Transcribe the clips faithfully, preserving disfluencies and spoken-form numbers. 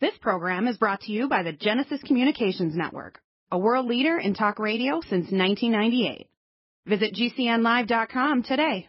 This program is brought to you by the Genesis Communications Network, a world leader in talk radio since nineteen ninety-eight. Visit G C N live dot com today.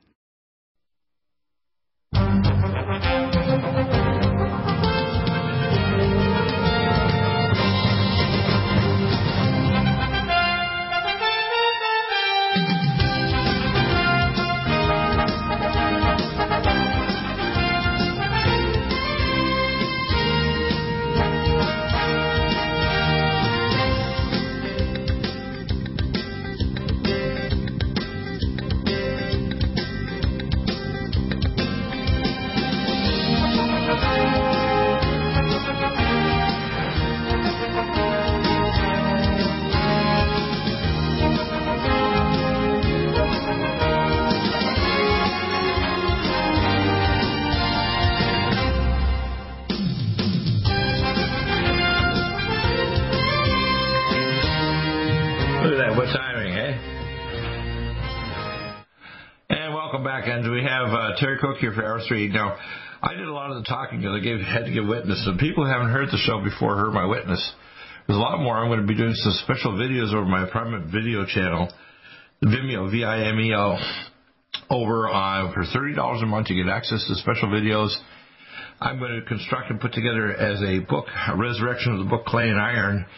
And we have uh, Terry Cook here for Hour three. Now, I did a lot of the talking because I gave, had to give witness. And people who haven't heard the show before heard my witness. There's a lot more. I'm going to be doing some special videos over my private video channel, Vimeo, V I M E O, over uh, for thirty dollars a month. You get access to special videos. I'm going to construct and put together as a book, a resurrection of the book Clay and Iron,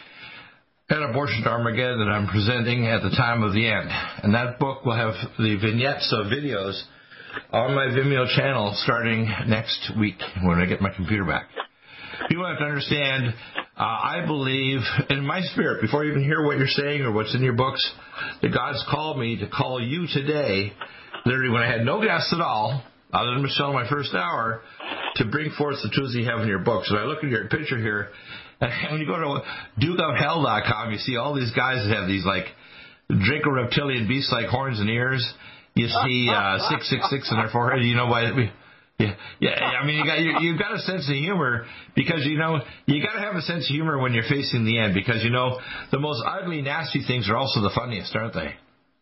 and Abortion to Armageddon that I'm presenting at the time of the end. And that book will have the vignettes of videos on my Vimeo channel starting next week when I get my computer back. People have to understand, uh, I believe in my spirit, before you even hear what you're saying or what's in your books, that God's called me to call you today, literally when I had no guests at all, other than Michelle in my first hour, to bring forth the truths you have in your books. And I look at your picture here, and when you go to duke of hell dot com, you see all these guys that have these, like, Draco reptilian beasts like horns and ears. You see uh, six six six in their forehead. You know why? Yeah, yeah. I mean, you got you, you've got a sense of humor because you know you got to have a sense of humor when you're facing the end because you know the most ugly, nasty things are also the funniest, aren't they?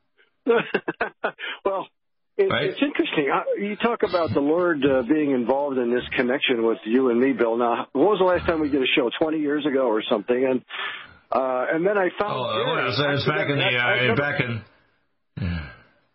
Well, it, right? It's interesting. You talk about the Lord uh, being involved in this connection with you and me, Bill. Now, when was the last time we did a show? Twenty years ago or something? And uh, and then I found. Oh, yeah, it was, it was back in the uh, back in. Yeah.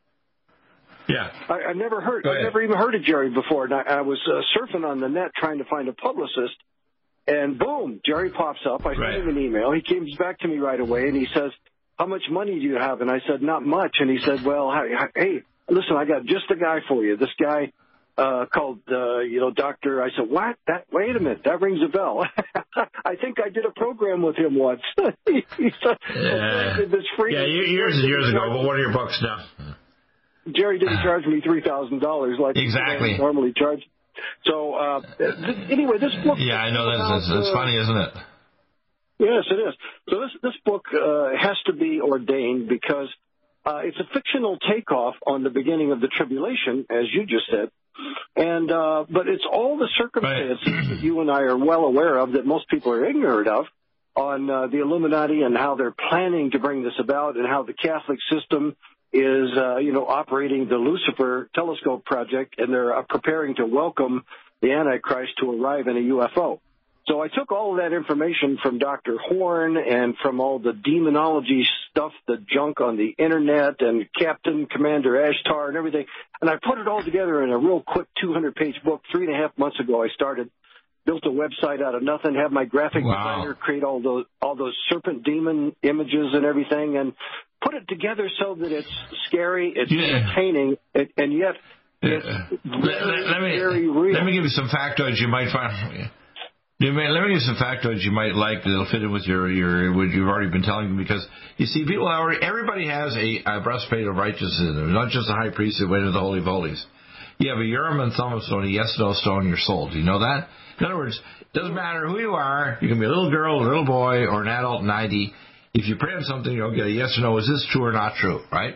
Yeah, I, I never heard. I never even heard of Jerry before. And I, I was uh, surfing on the net trying to find a publicist, and boom, Jerry pops up. I sent right. him an email. He comes back to me right away, and he says, "How much money do you have?" And I said, "Not much." And he said, "Well, hey, listen, I got just a guy for you. This guy uh, called, uh, you know, Doctor." I said, "What? That? Wait a minute, that rings a bell. I think I did a program with him once." he said, yeah, this free yeah, years and years ago. But what are your books now? Jerry didn't charge me three thousand dollars like exactly he normally charge. So uh, anyway, this book. Yeah, I know that's it's uh, funny, isn't it? Yes, it is. So this this book uh, has to be ordained because uh, it's a fictional takeoff on the beginning of the tribulation, as you just said, and uh, but it's all the circumstances right. that you and I are well aware of that most people are ignorant of on uh, the Illuminati and how they're planning to bring this about and how the Catholic system is, uh, you know, operating the Lucifer Telescope Project, and they're uh, preparing to welcome the Antichrist to arrive in a U F O. So I took all of that information from Doctor Horn and from all the demonology stuff, the junk on the Internet, and Captain Commander Ashtar and everything, and I put it all together in a real quick two hundred page book. Three and a half months ago I started, built a website out of nothing, have my graphic wow. designer create all those all those serpent demon images and everything, and put it together so that it's scary, it's yeah. entertaining, and, and yet it's uh, very, let, let me, very real. Let me give you some factoids you might find. You may, let me give you some factoids you might like that'll fit in with your, your what you've already been telling me, because you see, people already, everybody has a, a breastplate of righteousness in them, not just the high priest that went into the Holy of Holies. You have a Urim and Thummim stone, a yes-no stone in your soul. Do you know that? In other words, it doesn't matter who you are. You can be a little girl, a little boy, or an adult ninety. If you pray on something, you'll get a yes or no. Is this true or not true, right?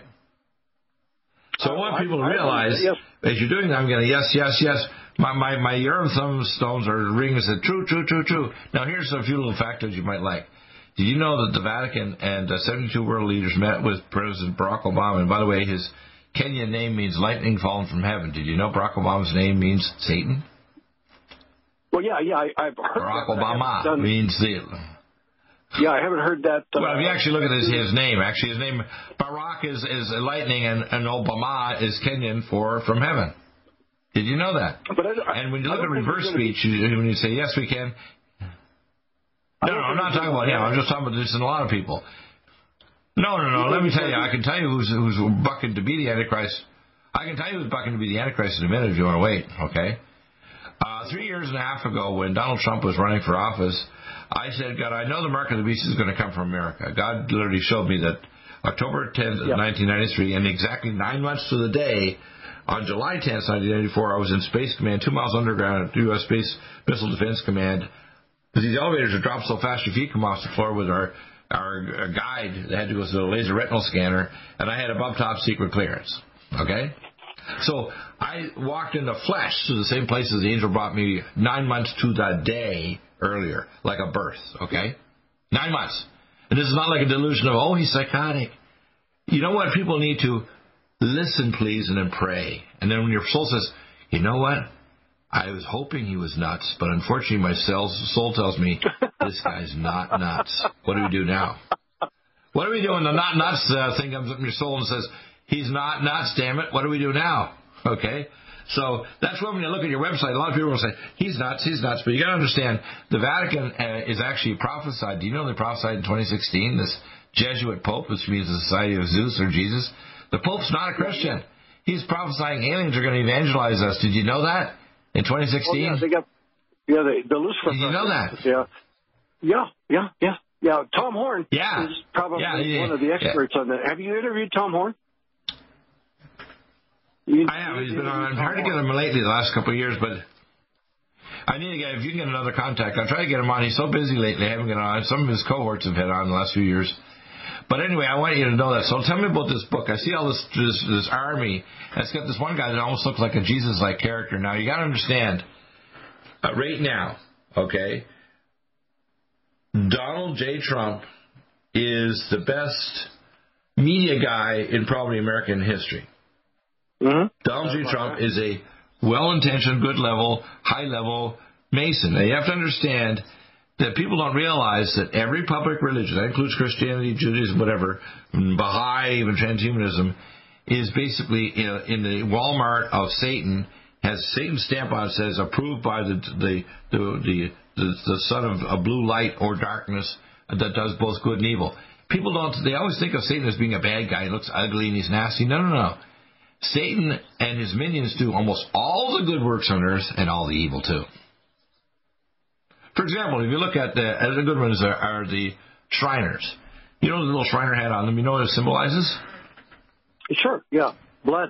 So I want people to realize, yes. as you're doing that, I'm going yes, yes, yes. My my, my Urim Thummim stones are rings that true, true, true, true. Now, here's a few little factors you might like. Did you know that the Vatican and uh, seventy-two world leaders met with President Barack Obama? And by the way, his Kenyan name means lightning fallen from heaven. Did you know Barack Obama's name means Satan? Well, yeah, yeah, I, I've heard Barack that, Obama done, means the... Yeah, I haven't heard that. Uh, well, if you actually look at his, his name, actually his name, Barack is, is lightning and, and Obama is Kenyan for from heaven. Did you know that? But I, and when you I look at reverse be... speech, you, when you say, yes, we can. No, no, I'm not talking about him. I'm just talking about this in a lot of people. No, no, no. Let me tell you. I can tell you who's, who's bucking to be the Antichrist. I can tell you who's bucking to be the Antichrist in a minute if you want to wait, okay? Uh, three years and a half ago when Donald Trump was running for office, I said, God, I know the mark of the beast is going to come from America. God literally showed me that October tenth, yep. nineteen ninety-three, and exactly nine months to the day, on July tenth, nineteen ninety-four, I was in Space Command, two miles underground at U S Space Missile Defense Command. These elevators are dropped so fast your feet come off the floor with our, our, our guide that had to go through the laser retinal scanner, and I had above top secret clearance. Okay? So I walked in the flesh to the same place as the angel brought me nine months to the day earlier, like a birth. Okay? Nine months. And this is not like a delusion of, oh, he's psychotic. You know what? People need to listen, please, and then pray. And then when your soul says, you know what? I was hoping he was nuts, but unfortunately my soul tells me this guy's not nuts. What do we do now? What do we do when the not nuts uh, thing comes up in your soul and says, he's not nuts, damn it. What do we do now? Okay? So that's why when you look at your website, a lot of people will say, he's nuts, he's nuts. But you got to understand, the Vatican uh, is actually prophesied. Do you know they prophesied in twenty sixteen, this Jesuit Pope, which means the Society of Zeus or Jesus? The Pope's not a Christian. He's prophesying aliens are going to evangelize us. Did you know that in twenty sixteen? Oh, yeah, they got, yeah, the, the Lucifer. Did you know that? Yeah. Yeah, yeah, yeah. Yeah, Tom Horn yeah. is probably yeah, yeah, one of the experts yeah. on that. Have you interviewed Tom Horn? You, I have. He's been on. I've hard to get him lately the last couple of years, but I need to get, if you can get another contact, I'll try to get him on. He's so busy lately, I haven't got on. Some of his cohorts have had on the last few years. But anyway, I want you to know that. So tell me about this book. I see all this this, this army. It's got this one guy that almost looks like a Jesus-like character. Now, you got to understand, uh, right now, okay, Donald J. Trump is the best media guy in probably American history. Mm-hmm. Donald J. Trump is a well-intentioned, good-level, high-level Mason. Now, you have to understand that people don't realize that every public religion, that includes Christianity, Judaism, whatever, Baha'i, even transhumanism, is basically in, in the Walmart of Satan, has Satan's stamp on it, says approved by the the the the, the, the son of a blue light or darkness that does both good and evil. People don't, they always think of Satan as being a bad guy. He looks ugly and he's nasty. No, no, no. Satan and his minions do almost all the good works on earth and all the evil too. For example, if you look at the, the good ones are, are the Shriners. You know the little Shriner hat on them? You know what it symbolizes? Sure, yeah. Blood.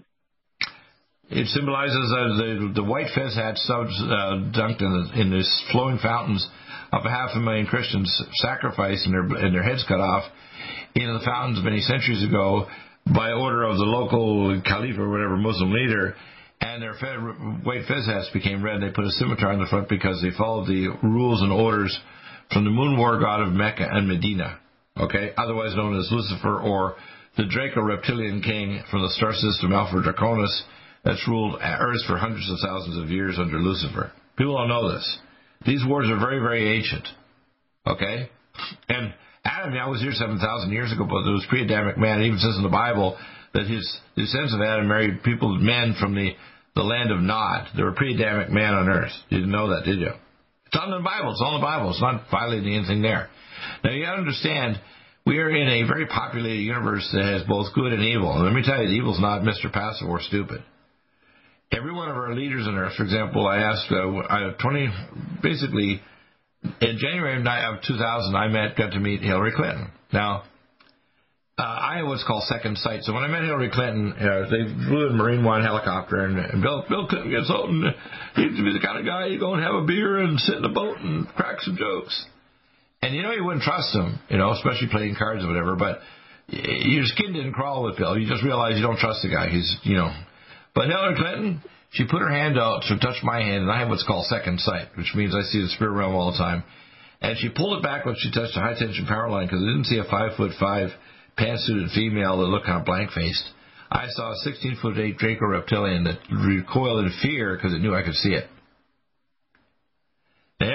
It symbolizes uh, the the white fez hat subs, uh, dunked in, the, in these flowing fountains of a half a million Christians sacrificed and their, and their heads cut off in the fountains many centuries ago by order of the local caliph or whatever Muslim leader. And their fe- white fez hats became red. They put a scimitar on the front because they followed the rules and orders from the moon war god of Mecca and Medina, okay, otherwise known as Lucifer, or the Draco reptilian king from the star system Alpha Draconis that's ruled Earth for hundreds of thousands of years under Lucifer. People don't know this. These wars are very, very ancient, okay? And Adam, I was here seven thousand years ago, but there was pre-Adamic man. It even says in the Bible that his descendants of Adam married people, men from the, the land of Nod. There were pre-Adamic man on earth. You didn't know that, did you? It's on the Bible. It's all in the Bible. It's not violating anything there. Now, you got to understand, we are in a very populated universe that has both good and evil. And let me tell you, the evil's not Mister Passive or stupid. Every one of our leaders on earth, for example, I asked, uh, I twenty, basically, in January of two thousand, I met, got to meet Hillary Clinton. Now, Uh, I have what's called second sight. So when I met Hillary Clinton, uh, they flew in a Marine One helicopter, and, and Bill, Bill Clinton gets out, and he'd be the kind of guy you go and have a beer and sit in a boat and crack some jokes. And you know you wouldn't trust him, you know, especially playing cards or whatever. But your skin didn't crawl with Bill. You just realize you don't trust the guy. He's, you know. But Hillary Clinton, she put her hand out to touch my hand, and I have what's called second sight, which means I see the spirit realm all the time. And she pulled it back when she touched the high tension power line because I didn't see a five foot five pantsuited female that looked kind of blank-faced. I saw a sixteen foot eight Draco reptilian that recoiled in fear because it knew I could see it.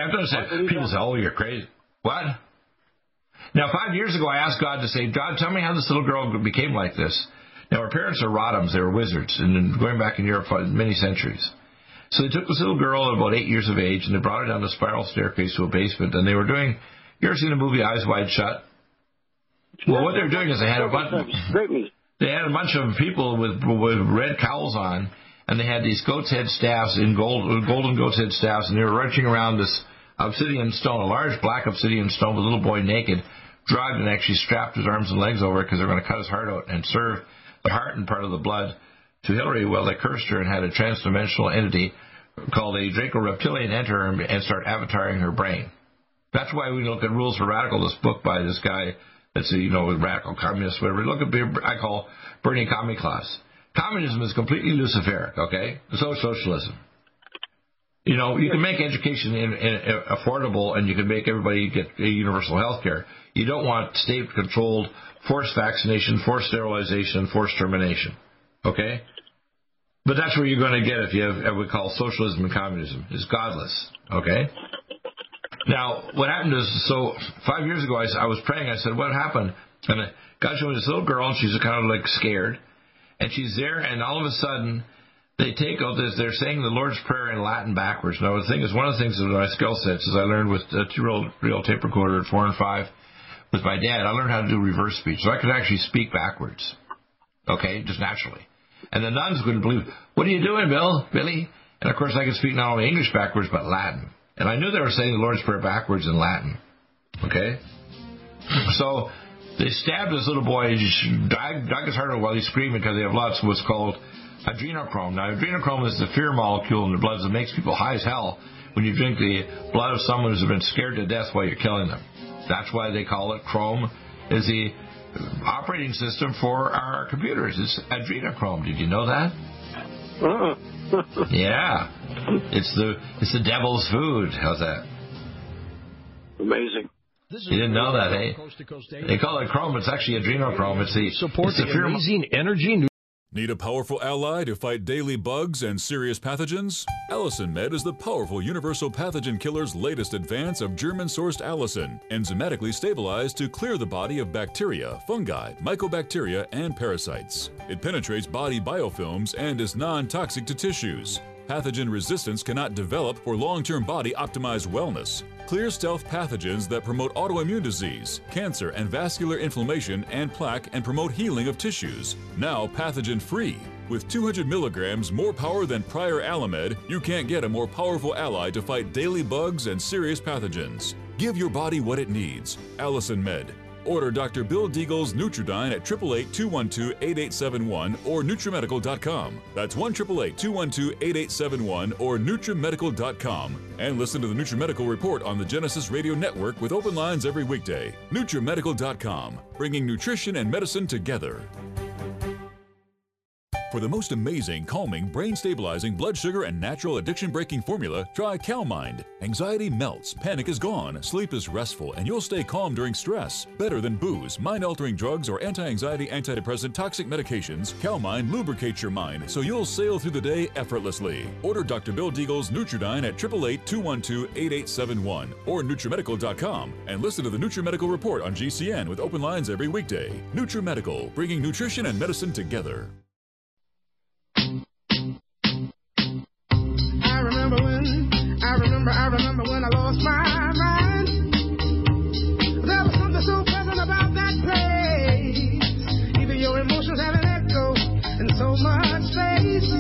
have to understand. People say, "Oh, you're crazy." What? Now, five years ago, I asked God to say, "God, tell me how this little girl became like this." Now, her parents are Rodhams. They were wizards, and going back in Europe for many centuries. So they took this little girl at about eight years of age, and they brought her down the spiral staircase to a basement, and they were doing, you ever seen the movie Eyes Wide Shut? Well, what they were doing is they had a bunch, they had a bunch of people with, with red cowls on, and they had these goat's head staffs in gold, golden goat's head staffs, and they were wrenching around this obsidian stone, a large black obsidian stone with a little boy naked, drugged, and actually strapped his arms and legs over it because they were going to cut his heart out and serve the heart and part of the blood to Hillary. Well, they cursed her and had a transdimensional entity called a Draco-Reptilian enter her and start avataring her brain. That's why we look at Rules for Radical, this book by this guy that's a, you know, radical communist, whatever. Look at, I call Bernie Comiclass. Communism is completely Luciferic, okay? So is socialism. You know, you can make education in, in, in affordable, and you can make everybody get universal health care. You don't want state-controlled forced vaccination, forced sterilization, forced termination. Okay? But that's where you're going to get if you have what we call socialism and communism. It's godless. Okay? Now, what happened is, so five years ago, I, I was praying. I said, what happened? And God showed me this little girl, and she's kind of like scared. And she's there, and all of a sudden, they take out this, they're saying the Lord's Prayer in Latin backwards. Now, the thing is, one of the things that my skill sets is I learned with a two-year-old real tape recorder at four and five with my dad. I learned how to do reverse speech. So I could actually speak backwards. Okay? Just naturally. And the nuns couldn't believe, what are you doing, Bill? Billy? And, of course, I could speak not only English backwards, but Latin. And I knew they were saying the Lord's Prayer backwards in Latin. Okay? So they stabbed this little boy. He dug, dug his heart out while he's screaming because they have lots of what's called adrenochrome. Now, adrenochrome is the fear molecule in the blood that makes people high as hell when you drink the blood of someone who's been scared to death while you're killing them. That's why they call it chrome, is the operating system for our computers. It's adrenochrome. Did you know that? Uh-uh. Yeah. It's the it's the devil's food. How's that? Amazing. You didn't know that, eh? They call it chrome. It's actually adrenochrome. It's the, Support it's the, the fear amazing energy. Need a powerful ally to fight daily bugs and serious pathogens? Allicin Med is the powerful universal pathogen killer's latest advance of German-sourced allicin, enzymatically stabilized to clear the body of bacteria, fungi, mycobacteria, and parasites. It penetrates body biofilms and is non-toxic to tissues. Pathogen resistance cannot develop for long-term body-optimized wellness. Clear stealth pathogens that promote autoimmune disease, cancer and vascular inflammation and plaque and promote healing of tissues. Now pathogen-free. With two hundred milligrams more power than prior Alamed, you can't get a more powerful ally to fight daily bugs and serious pathogens. Give your body what it needs. Allicin Med. Order Doctor Bill Deagle's Nutridyne at eight eight eight, two one two, eight eight seven one or Nutrimedical dot com. That's one eight eight eight, two one two, eight eight seven one or Nutrimedical dot com. And listen to the Nutrimedical Report on the Genesis Radio Network with open lines every weekday. Nutrimedical dot com, bringing nutrition and medicine together. For the most amazing, calming, brain-stabilizing, blood sugar, and natural addiction-breaking formula, try CalMind. Anxiety melts, panic is gone, sleep is restful, and you'll stay calm during stress. Better than booze, mind-altering drugs, or anti-anxiety, antidepressant, toxic medications, CalMind lubricates your mind so you'll sail through the day effortlessly. Order Doctor Bill Deagle's Nutridyne at eight eight eight, two one two, eight eight seven one or Nutrimedical dot com and listen to the Nutrimedical Report on G C N with open lines every weekday. Nutrimedical, bringing nutrition and medicine together. I remember when, I remember, I remember when I lost my mind. There was something so pleasant about that place. Even your emotions have an echo in so much space.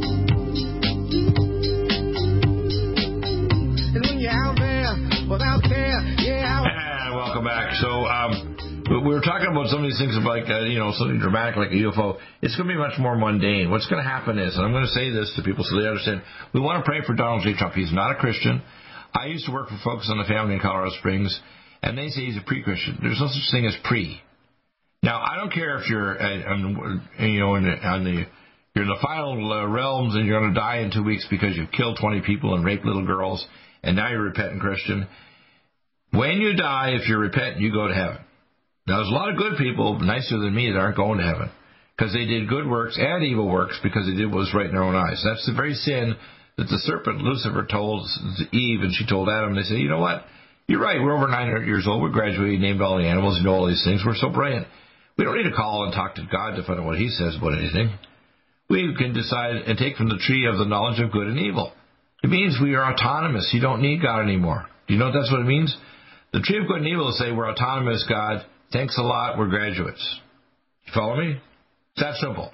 And when you're out there without care, yeah. And welcome back. So, um, we were talking about some of these things like, uh, you know, something dramatic like a U F O. It's going to be much more mundane. What's going to happen is, and I'm going to say this to people so they understand, we want to pray for Donald J. Trump. He's not a Christian. I used to work for Focus on the Family in Colorado Springs, and they say he's a pre-Christian. There's no such thing as pre. Now, I don't care if you're, uh, on, you know, in the, on the, you're in the final uh, realms and you're going to die in two weeks because you've killed twenty people and raped little girls, and now you're a repentant Christian. When you die, if you're repentant, you go to heaven. Now, there's a lot of good people, nicer than me, that aren't going to heaven because they did good works and evil works because they did what was right in their own eyes. That's the very sin that the serpent Lucifer told Eve and she told Adam. They say, you know what? You're right. We're over nine hundred years old. We're graduated, named all the animals, you know all these things. We're so brilliant. We don't need to call and talk to God to find out what he says about anything. We can decide and take from the tree of the knowledge of good and evil. It means we are autonomous. You don't need God anymore. Do you know what that's what it means? The tree of good and evil will say we're autonomous, God. Thanks a lot. We're graduates. You follow me? It's that simple.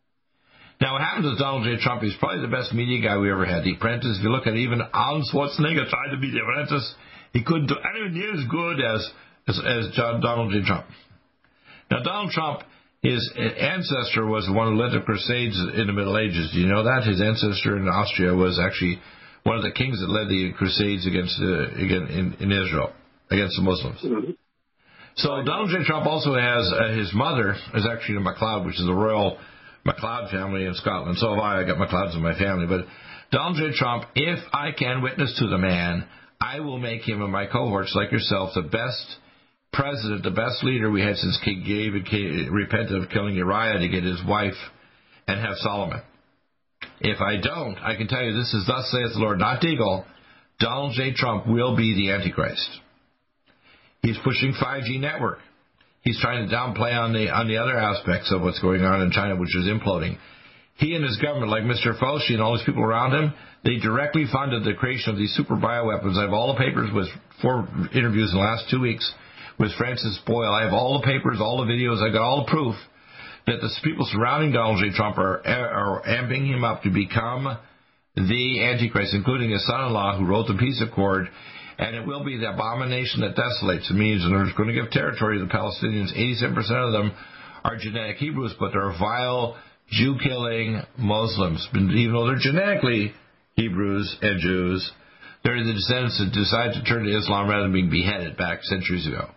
Now, what happens with Donald J. Trump, he's probably the best media guy we ever had. The Apprentice, if you look at it, even Arnold Schwarzenegger tried to be The Apprentice. He couldn't do anything near as good as, as, as John, Donald J. Trump. Now, Donald Trump, his ancestor was the one who led the Crusades in the Middle Ages. Do you know that? His ancestor in Austria was actually one of the kings that led the Crusades against uh, again in, in Israel, against the Muslims. Mm-hmm. So Donald J. Trump also has, uh, his mother is actually a MacLeod, which is the royal MacLeod family in Scotland. So have I. I got MacLeods in my family. But Donald J. Trump, if I can witness to the man, I will make him and my cohorts like yourself the best president, the best leader we had since King David repented of killing Uriah to get his wife and have Solomon. If I don't, I can tell you this is thus saith the Lord, not Deagle. Donald J. Trump will be the Antichrist. He's pushing five G network. He's trying to downplay on the on the other aspects of what's going on in China, which is imploding. He and his government, like Mister Fauci and all these people around him, they directly funded the creation of these super bioweapons. I have all the papers with four interviews in the last two weeks with Francis Boyle. I have all the papers, all the videos. I got all the proof that the people surrounding Donald J. Trump are, are amping him up to become the Antichrist, including his son-in-law who wrote the peace accord. And it will be the abomination that desolates. It means they're going to give territory to the Palestinians. eighty-seven percent of them are genetic Hebrews, but they're vile, Jew-killing Muslims. Even though they're genetically Hebrews and Jews, they're the descendants that decide to turn to Islam rather than being beheaded back centuries ago.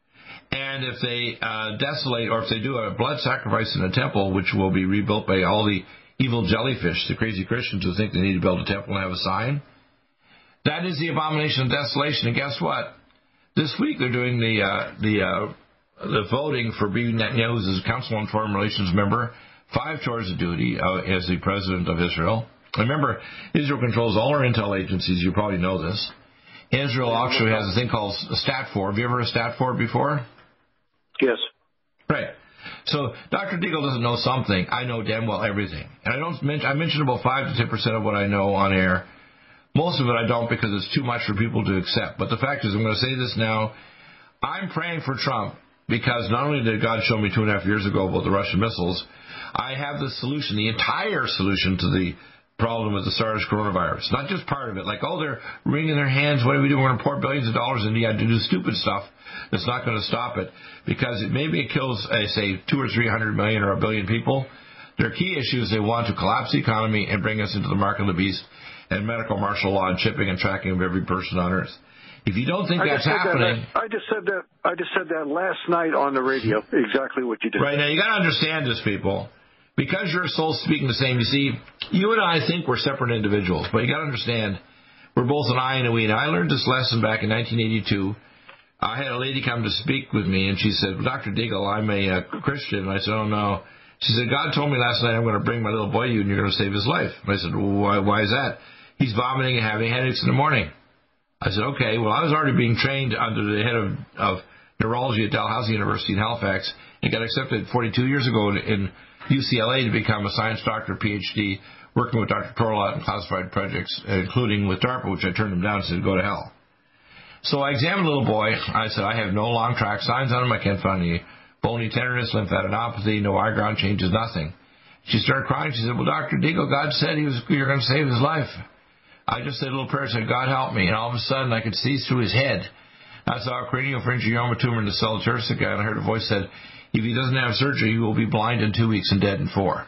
And if they uh, desolate, or if they do a blood sacrifice in a temple, which will be rebuilt by all the evil jellyfish, the crazy Christians who think they need to build a temple and have a sign, that is the abomination of desolation. And guess what? This week they're doing the uh, the uh, the voting for Bibi Netanyahu as Council on Foreign Relations member, five tours of duty uh, as the president of Israel. Remember, Israel controls all our intel agencies. You probably know this. Israel actually has a thing called StatFor. Have you ever heard of StatFor before? Yes. Right. So Doctor Deagle doesn't know something. I know damn well everything. And I don't mention, I mention about five to ten percent of what I know on air. Most of it I don't because it's too much for people to accept. But the fact is, I'm going to say this now. I'm praying for Trump because not only did God show me two and a half years ago about the Russian missiles, I have the solution, the entire solution to the problem with the SARS coronavirus. Not just part of it. Like, oh, they're wringing their hands. What do we do? We're going to pour billions of dollars into you to do stupid stuff that's not going to stop it. Because it, maybe it kills, uh, say, two or three hundred million or a billion people. Their key issue is they want to collapse the economy and bring us into the mark of the beast and medical martial law and chipping and tracking of every person on earth. If you don't think I that's happening... That, I just said that I just said that last night on the radio, exactly what you did. Right, now you got to understand this, people. Because your soul's speaking the same, you see, you and I think we're separate individuals, but you got to understand, we're both an I and a we. And I learned this lesson back in nineteen eighty-two. I had a lady come to speak with me, and she said, well, Doctor Deagle, I'm a uh, Christian. And I said, oh, no. She said, God told me last night I'm going to bring my little boy to you, and you're going to save his life. And I said, well, why, why is that? He's vomiting and having headaches in the morning. I said, okay. Well, I was already being trained under the head of, of neurology at Dalhousie University in Halifax and got accepted forty-two years ago in, in U C L A to become a science doctor, P H D, working with Doctor Torlat in classified projects, including with DARPA, which I turned him down and said, go to hell. So I examined the little boy. I said, I have no long track signs on him. I can't find any bony tenderness, lymphadenopathy, no eye ground changes, nothing. She started crying. She said, well, Doctor Deagle, God said he was, you're going to save his life. I just said a little prayer, said, God help me. And all of a sudden, I could see through his head. I saw a craniopharyngioma tumor in the cell turcica, and I heard a voice said, if he doesn't have surgery, he will be blind in two weeks and dead in four.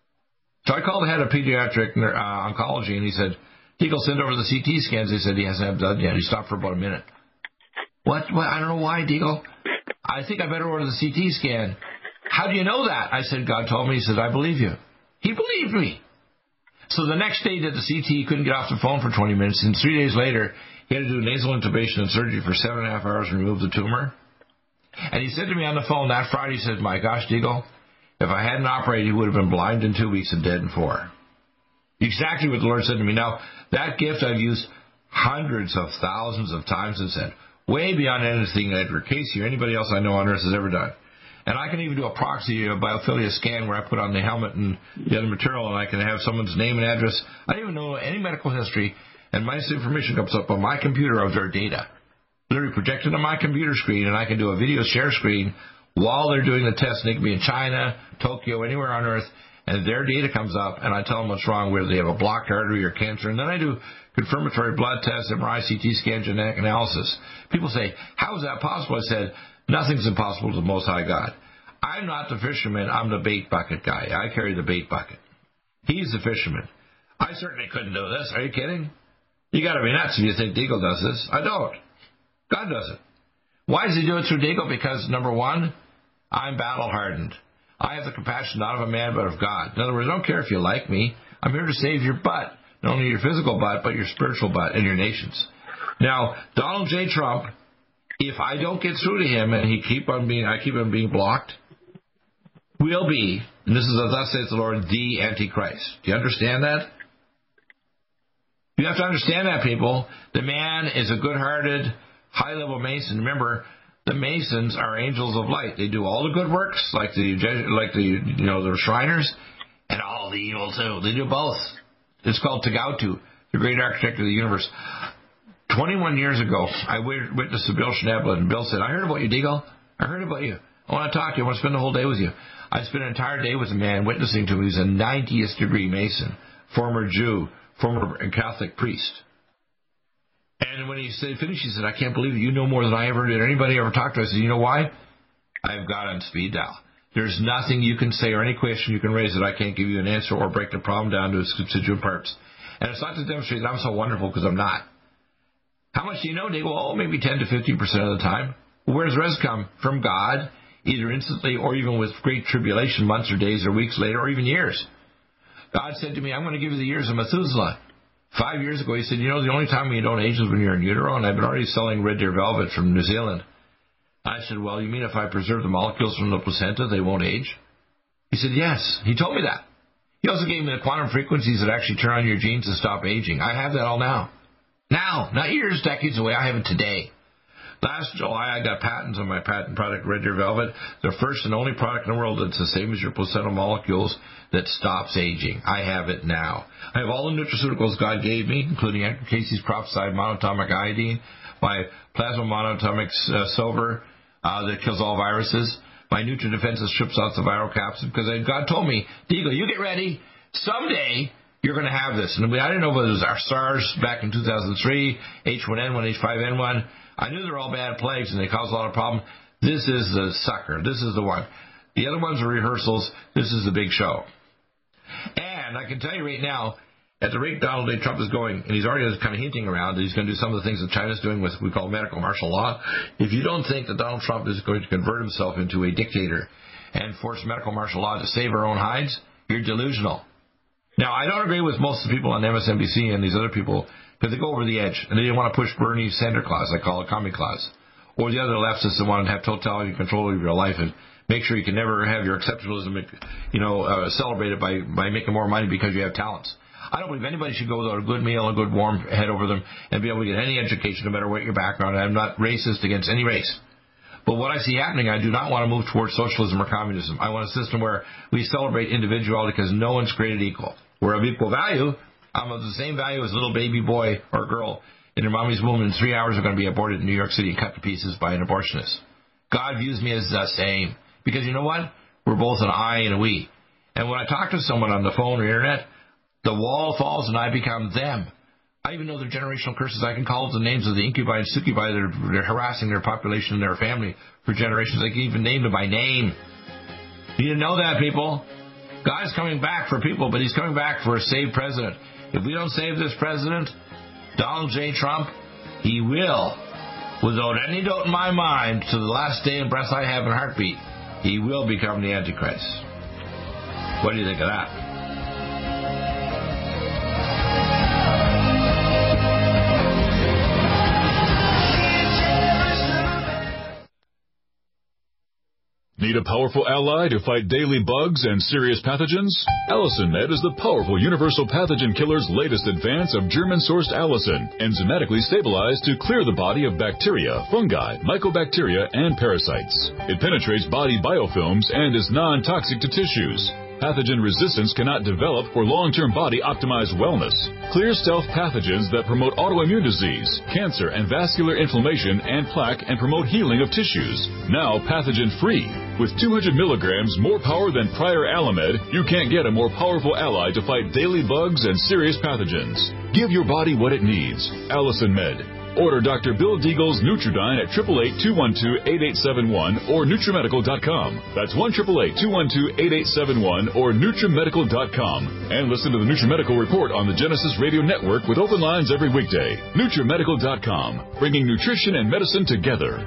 So I called the head of pediatric uh, oncology, and he said, Deagle, send over the C T scans. They said he hasn't had blood yet. He stopped for about a minute. What? what? I don't know why, Deagle. I think I better order the C T scan. How do you know that? I said, God told me. He said, I believe you. He believed me. So the next day he did the C T. He couldn't get off the phone for twenty minutes. And three days later, he had to do nasal intubation and surgery for seven and a half hours and remove the tumor. And he said to me on the phone that Friday, he said, my gosh, Deagle, if I hadn't operated, he would have been blind in two weeks and dead in four. Exactly what the Lord said to me. Now, that gift I've used hundreds of thousands of times and said, way beyond anything that Edgar Casey or anybody else I know on earth has ever done. And I can even do a proxy, a biophilia scan where I put on the helmet and the other material, and I can have someone's name and address. I don't even know any medical history, and my information comes up on my computer of their data. Literally projected on my computer screen, and I can do a video share screen while they're doing the test. They can be in China, Tokyo, anywhere on earth, and their data comes up, and I tell them what's wrong, whether they have a blocked artery or cancer. And then I do confirmatory blood tests, M R I, C T scan, genetic analysis. People say, how is that possible? I said, nothing's impossible to the Most High God. I'm not the fisherman. I'm the bait bucket guy. I carry the bait bucket. He's the fisherman. I certainly couldn't do this. Are you kidding? You got to be nuts if you think Deagle does this. I don't. God does it. Why does he do it through Deagle? Because, number one, I'm battle-hardened. I have the compassion not of a man, but of God. In other words, I don't care if you like me. I'm here to save your butt. Not only your physical butt, but your spiritual butt and your nations. Now, Donald J. Trump, if I don't get through to him and he keep on being, I keep on being blocked, will be, and this is a thus saith the Lord, the Antichrist. Do you understand that? You have to understand that, people. The man is a good-hearted, high-level Mason. Remember, the Masons are angels of light. They do all the good works, like the like the you know the Shriners, and all the evil too. They do both. It's called Tagautu, the great architect of the universe. Twenty-one years ago, I witnessed to Bill Schneblin, and Bill said, "I heard about you, Deagle. I heard about you. I want to talk to you. I want to spend the whole day with you." I spent an entire day with a man witnessing to him. He's a ninetieth degree Mason, former Jew, former Catholic priest. And when he said, finished, he said, "I can't believe it. You know more than I ever did. Anybody ever talked to." I said, "You know why? I've got on speed dial. There's nothing you can say or any question you can raise that I can't give you an answer or break the problem down to its constituent parts." And it's not to demonstrate that I'm so wonderful, because I'm not. How much do you know, Deagle? Oh, maybe ten to fifteen percent of the time. Where does res come? From God, either instantly or even with great tribulation, months or days or weeks later or even years. God said to me, "I'm going to give you the years of Methuselah." Five years ago, he said, "You know, the only time when you don't age is when you're in utero," and I've been already selling Red Deer Velvet from New Zealand. I said, "Well, you mean if I preserve the molecules from the placenta, they won't age?" He said, "Yes." He told me that. He also gave me the quantum frequencies that actually turn on your genes to stop aging. I have that all now. Now, not years, decades away. I have it today. Last July, I got patents on my patent product, Red Deer Velvet, the first and only product in the world that's the same as your placental molecules that stops aging. I have it now. I have all the nutraceuticals God gave me, including Edgar Casey's prophesied monatomic iodine, my plasma monatomic uh, silver uh, that kills all viruses, my NutriDefense that strips out the viral capsid, because God told me, "Deagle, you get ready. Someday you're going to have this." And I didn't know whether it was our SARS back in two thousand three, H one N one, H five N one. I knew they're all bad plagues and they cause a lot of problems. This is the sucker. This is the one. The other ones are rehearsals. This is the big show. And I can tell you right now, at the rate Donald J. Trump is going, and he's already kind of hinting around that he's going to do some of the things that China's doing with what we call medical martial law. If you don't think that Donald Trump is going to convert himself into a dictator and force medical martial law to save our own hides, you're delusional. Now, I don't agree with most of the people on M S N B C and these other people, because they go over the edge, and they didn't want to push Bernie Sanders clause, I call it commie clause. Or the other leftists that want to have totality control of your life and make sure you can never have your exceptionalism, you know, uh, celebrated by, by making more money because you have talents. I don't believe anybody should go without a good meal, a good warm head over them, and be able to get any education, no matter what your background. I'm not racist against any race. But what I see happening, I do not want to move towards socialism or communism. I want a system where we celebrate individuality because no one's created equal. We're of equal value. I'm of the same value as a little baby boy or girl in her mommy's womb, and in three hours are going to be aborted in New York City and cut to pieces by an abortionist. God views me as the same. Because you know what? We're both an I and a we. And when I talk to someone on the phone or internet, the wall falls and I become them. I even know their generational curses. I can call the names of the incubi and succubi that are they're harassing their population and their family for generations. I can even name them by name. You didn't know that, people? God's coming back for people, but he's coming back for a saved president. If we don't save this president, Donald J. Trump, he will, without any doubt in my mind, to the last day and breath I have in heartbeat, he will become the Antichrist. What do you think of that? Need a powerful ally to fight daily bugs and serious pathogens? Allison Med is the powerful universal pathogen killer's latest advance of German-sourced allicin, enzymatically stabilized to clear the body of bacteria, fungi, mycobacteria, and parasites. It penetrates body biofilms and is non-toxic to tissues. Pathogen resistance cannot develop for long-term body-optimized wellness. Clear stealth pathogens that promote autoimmune disease, cancer, and vascular inflammation and plaque and promote healing of tissues. Now pathogen-free. With two hundred milligrams more power than prior Alamed, you can't get a more powerful ally to fight daily bugs and serious pathogens. Give your body what it needs. Allison Med. Order Doctor Bill Deagle's Nutridyne at eight eight eight, two one two, eight eight seven one or Nutrimedical dot com. That's one eight eight eight, two one two, eight eight seven one or Nutrimedical dot com. And listen to the Nutrimedical Report on the Genesis Radio Network with open lines every weekday. Nutrimedical dot com, bringing nutrition and medicine together.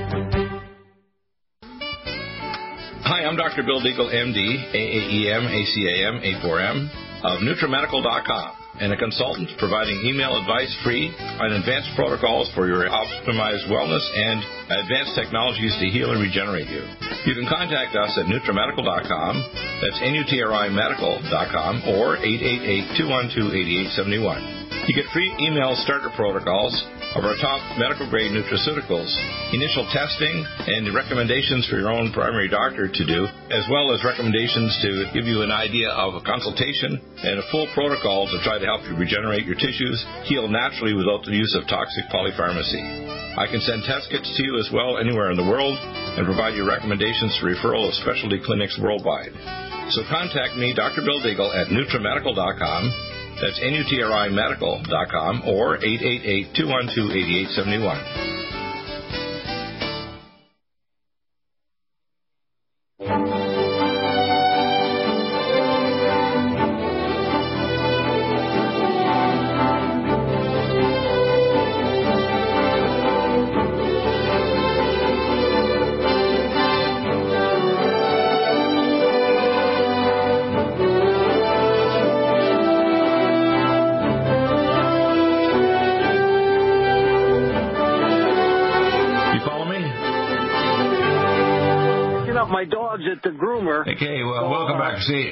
Hi, I'm Doctor Bill Deagle, M D, A A E M, A C A M, A four M, of Nutrimedical dot com, and a consultant providing email advice free on advanced protocols for your optimized wellness and advanced technologies to heal and regenerate you. You can contact us at Nutrimedical dot com, that's N U T R I Medical dot com, or eight eight eight, two one two, eight eight seven one. You get free email starter protocols of our top medical-grade nutraceuticals, initial testing, and recommendations for your own primary doctor to do, as well as recommendations to give you an idea of a consultation and a full protocol to try to help you regenerate your tissues, heal naturally without the use of toxic polypharmacy. I can send test kits to you as well anywhere in the world and provide you recommendations for referral of specialty clinics worldwide. So contact me, Doctor Bill Deagle, at Nutrimedical dot com. That's N U T R I Medical dot com or eight eight eight, two one two, eight eight seven one. My dog's at the groomer. Okay, well, so, welcome uh, back. See,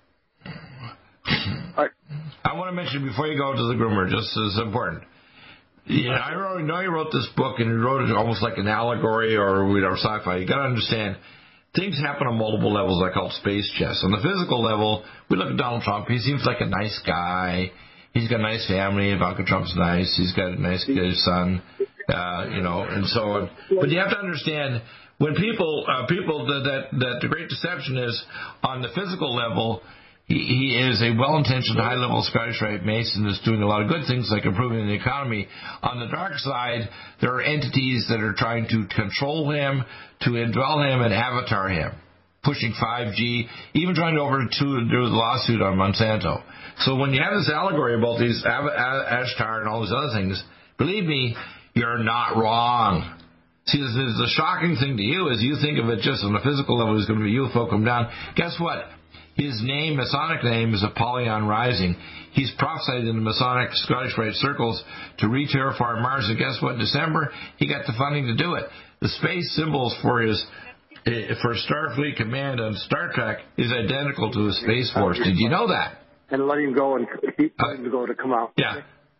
I, I want to mention before you go to the groomer, just as important. Yeah, I wrote, know you wrote this book, and you wrote it almost like an allegory or whatever sci-fi. You got to understand, things happen on multiple levels. I call it space chess. On the physical level, we look at Donald Trump. He seems like a nice guy. He's got a nice family. Ivanka Trump's nice. He's got a nice son, uh, you know, and so on. But you have to understand, when people, uh, people that, that that the great deception is on the physical level, he, he is a well-intentioned, high-level Scottish Rite Mason that's doing a lot of good things like improving the economy. On the dark side, there are entities that are trying to control him, to indwell him and avatar him, pushing five G, even trying to overdo the lawsuit on Monsanto. So when you have this allegory about these Ashtar and all these other things, believe me, you're not wrong. See, this is the shocking thing to you is you think of it just on the physical level. He's going to be U F O come down. Guess what? His name, Masonic name, is Apollyon Rising. He's prophesied in the Masonic Scottish Rite circles to re-terraform Mars. And guess what? In December, he got the funding to do it. The space symbols for his for Starfleet Command on Star Trek is identical to the Space Force. Did you know that? And let him go and keep uh, him to go to come out. Yeah.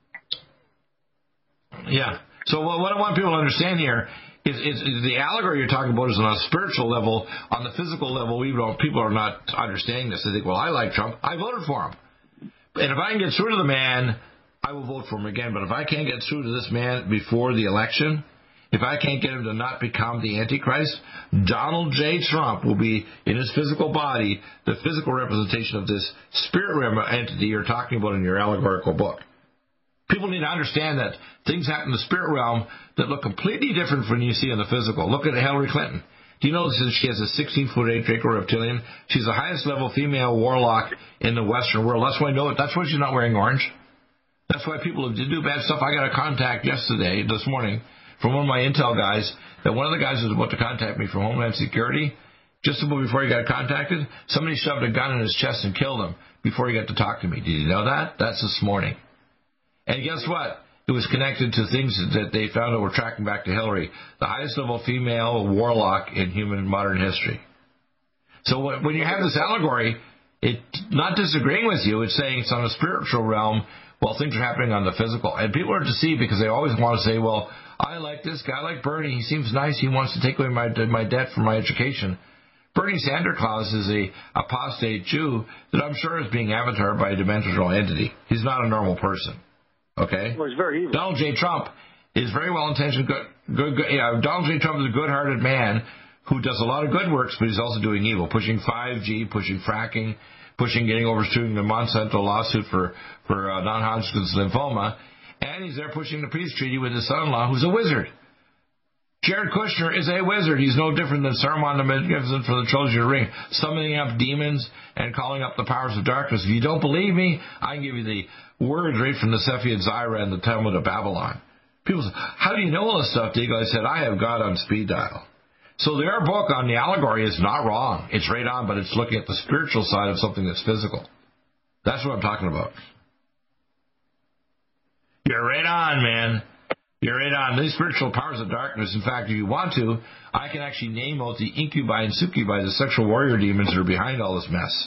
Yeah. So what I want people to understand here is, is, is the allegory you're talking about is on a spiritual level. On the physical level, we don't, people are not understanding this. They think, well, I like Trump. I voted for him. And if I can get through to the man, I will vote for him again. But if I can't get through to this man before the election, if I can't get him to not become the Antichrist, Donald J. Trump will be, in his physical body, the physical representation of this spirit realm entity you're talking about in your allegorical book. People need to understand that things happen in the spirit realm that look completely different from what you see in the physical. Look at Hillary Clinton. Do you know that she has a sixteen foot eight Draco reptilian? She's the highest level female warlock in the Western world. That's why I know it. That's why she's not wearing orange. That's why people who do bad stuff. I got a contact yesterday, this morning, from one of my intel guys, that one of the guys was about to contact me from Homeland Security. Just before he got contacted, somebody shoved a gun in his chest and killed him before he got to talk to me. Did you know that? That's this morning. And guess what? It was connected to things that they found out were tracking back to Hillary, the highest level female warlock in human modern history. So when you have this allegory, it's not disagreeing with you. It's saying it's on a spiritual realm while things are happening on the physical. And people are deceived because they always want to say, well, I like this guy, I like Bernie. He seems nice. He wants to take away my my debt for my education. Bernie Sanders is a apostate Jew that I'm sure is being avatared by a dimensional entity. He's not a normal person. Okay? Well, he's very evil. Donald J. Trump is very well-intentioned. Good, good, good, yeah, Donald J. Trump is a good-hearted man who does a lot of good works, but he's also doing evil, pushing five G, pushing fracking, pushing getting oversuing the Monsanto lawsuit for, for uh, non-Hodgkin's lymphoma, and he's there pushing the peace treaty with his son-in-law, who's a wizard. Jared Kushner is a wizard. He's no different than Saruman the Magnificent for the Trilogy of the Ring, summoning up demons and calling up the powers of darkness. If you don't believe me, I can give you the words right from the Sephirot Zaira and the Talmud of Babylon. People say, how do you know all this stuff, Deagle? I said, I have God on speed dial. So their book on the allegory is not wrong. It's right on, but it's looking at the spiritual side of something that's physical. That's what I'm talking about. You're right on, man. You're right on. These spiritual powers of darkness, in fact, if you want to, I can actually name out the incubi and succubi, the sexual warrior demons that are behind all this mess.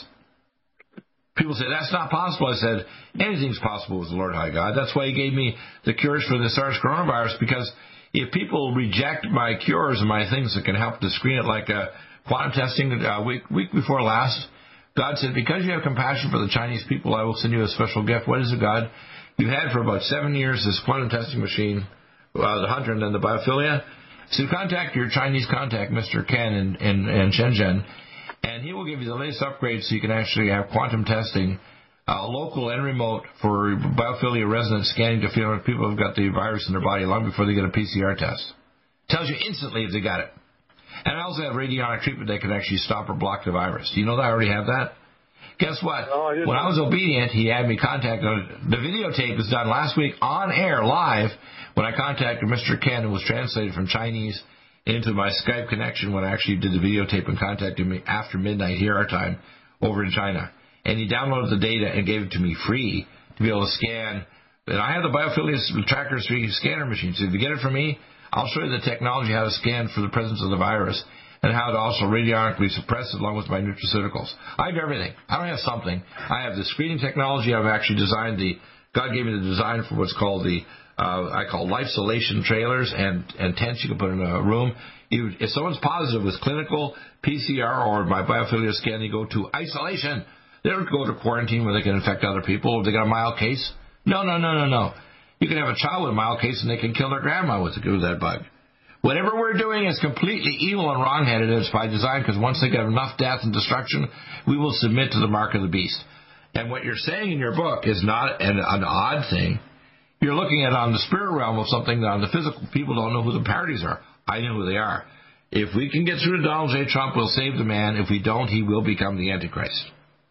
People say, that's not possible. I said, anything's possible with the Lord High God. That's why he gave me the cures for the SARS coronavirus, because if people reject my cures and my things that can help to screen it, like uh, quantum testing a week, week before last, God said, because you have compassion for the Chinese people, I will send you a special gift. What is it, God? You've had for about seven years this quantum testing machine, uh, the Hunter and then the biophilia. So contact your Chinese contact, Mister Ken in, in, in Shenzhen, and he will give you the latest upgrade so you can actually have quantum testing, uh, local and remote, for biophilia resonance scanning to feel if people have got the virus in their body long before they get a P C R test. Tells you instantly if they got it. And I also have radionic treatment that can actually stop or block the virus. Do you know that I already have that? Guess what? Oh, I when I was obedient, he had me contact. The videotape was done last week on air, live, when I contacted Mister Ken, who was translated from Chinese into my Skype connection when I actually did the videotape and contacted me after midnight here, our time, over in China. And he downloaded the data and gave it to me free to be able to scan. And I have the Biophilia Tracker three scanner machine. So if you get it from me, I'll show you the technology, how to scan for the presence of the virus, and how to also radionically suppress it along with my nutraceuticals. I have everything. I don't have something. I have the screening technology. I've actually designed the, God gave me the design for what's called the, uh, I call life-solation trailers and, and tents you can put in a room. You, if someone's positive with clinical P C R or my biophilia scan, they go to isolation. They don't go to quarantine where they can infect other people. If they got a mild case. No, no, no, no, no. You can have a child with a mild case and they can kill their grandma with that bug. Whatever we're doing is completely evil and wrong-headed. It's by design, because once they get enough death and destruction, we will submit to the mark of the beast. And what you're saying in your book is not an, an odd thing. You're looking at on the spirit realm of something that on the physical, people don't know who the parties are. I know who they are. If we can get through to Donald J. Trump, we'll save the man. If we don't, he will become the Antichrist.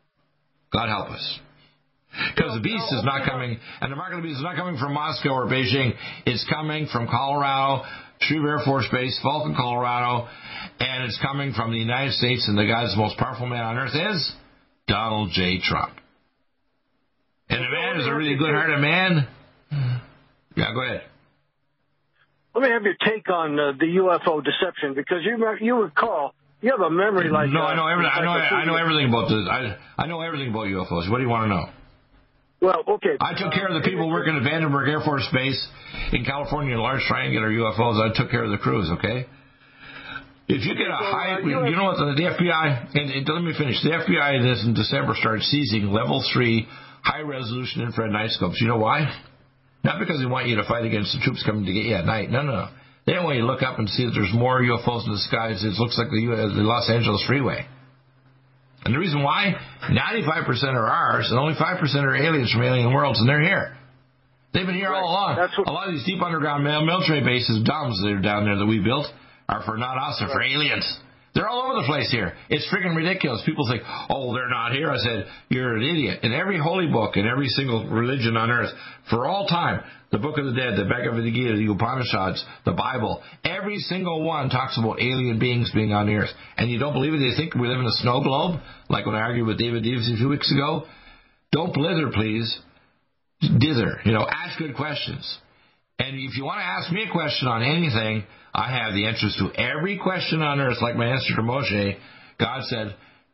God help us. Because the beast is not coming, and the mark of the beast is not coming from Moscow or Beijing. It's coming from Colorado, Shreve Air Force Base, Fulton, Colorado, and it's coming from the United States, and the guy that's the most powerful man on earth is Donald J. Trump. And the man is a really good-hearted man. Yeah, go ahead. Let me have your take on uh, the U F O deception, because you you recall, you have a memory like no, uh, I know everything. I know. like I know everything about this. I I know everything about U F Os. What do you want to know? Well, okay. I took care of the people working at Vandenberg Air Force Base in California in large triangular U F Os. I took care of the crews. Okay. If you get a high, you know what the, the F B I and, and let me finish. The F B I this in December started seizing level three high resolution infrared night scopes. You know why? Not because they want you to fight against the troops coming to get you at night. No, no, no. They don't want you to look up and see that there's more U F Os in the skies. It looks like the, the Los Angeles freeway. And the reason why, ninety-five percent are ours, and only five percent are aliens from alien worlds, and they're here. They've been here right. all along. That's what, a lot of these deep underground military bases, domes that are down there that we built, are for not us, they're right. for aliens. They're all over the place here. It's freaking ridiculous. People think, oh, they're not here. I said, you're an idiot. In every holy book, in every single religion on earth, for all time, the Book of the Dead, the Bhagavad Gita, the Upanishads, the Bible, every single one talks about alien beings being on the earth. And you don't believe it? They think we live in a snow globe, like when I argued with David Deves a few weeks ago. Don't blither, please. Dither. You know, ask good questions. And if you want to ask me a question on anything, I have the answers to every question on earth, like my answer to Moshe. God said,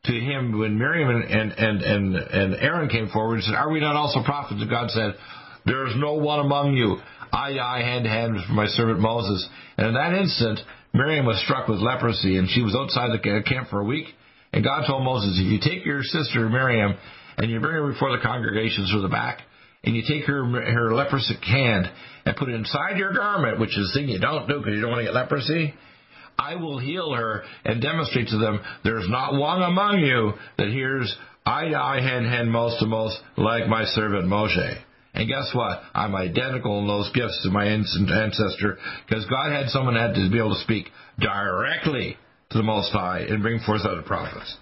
to him when Miriam and, and, and, and, and Aaron came forward and said, are we not also prophets? And God said, there is no one among you, eye to eye, hand to hand with my servant Moses. And in that instant, Miriam was struck with leprosy, and she was outside the camp for a week. And God told Moses, if you take your sister Miriam and you bring her before the congregation through the back, and you take her her leprosy hand and put it inside your garment, which is the thing you don't do because you don't want to get leprosy, I will heal her and demonstrate to them there's not one among you that hears eye to eye, hand to hand, most to most, like my servant Moshe. And guess what? I'm identical in those gifts to my ancestor, because God had someone that had to be able to speak directly to the Most High and bring forth other prophets.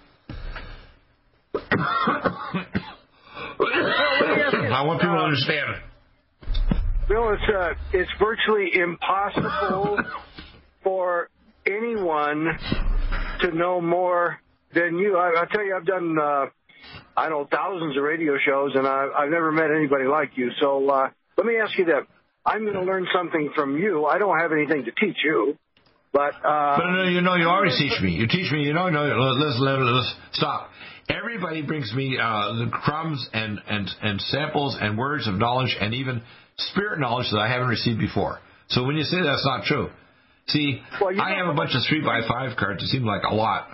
I want people to understand it. Bill, it's, uh, it's virtually impossible for anyone to know more than you. I, I tell you, I've done, uh, I know, thousands of radio shows, and I, I've never met anybody like you. So uh, let me ask you that. I'm going to learn something from you. I don't have anything to teach you. But, uh, but no, you know, you always teach me. You teach me, you know, no, let's, let's, let's stop. Everybody brings me uh, the crumbs and, and, and samples and words of knowledge and even spirit knowledge that I haven't received before. So when you say that's not true, see, well, I have a bunch of three by five cards. It seems like a lot.